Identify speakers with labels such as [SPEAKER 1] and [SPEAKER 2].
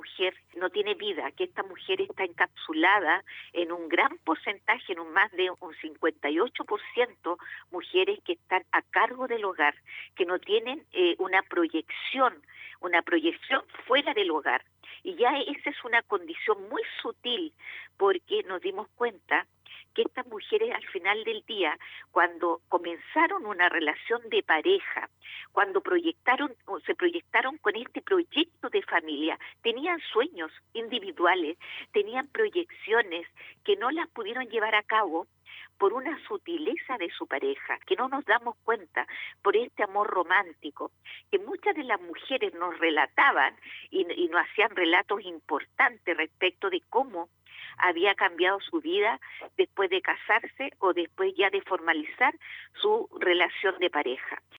[SPEAKER 1] mujer no tiene vida, que esta mujer está encapsulada en un gran porcentaje, en un más de un 58%, mujeres que están a cargo del hogar, que no tienen una proyección fuera del hogar. Y ya esa es una condición muy sutil, porque nos dimos cuenta que estas mujeres al final del día, cuando comenzaron una relación de pareja, cuando proyectaron o se proyectaron con este proyecto de familia, tenían sueños individuales, tenían proyecciones que no las pudieron llevar a cabo por una sutileza de su pareja, que no nos damos cuenta, por este amor romántico, que muchas de las mujeres nos relataban y nos hacían relatos importantes respecto de cómo había cambiado su vida después de casarse o después ya de formalizar su relación de pareja.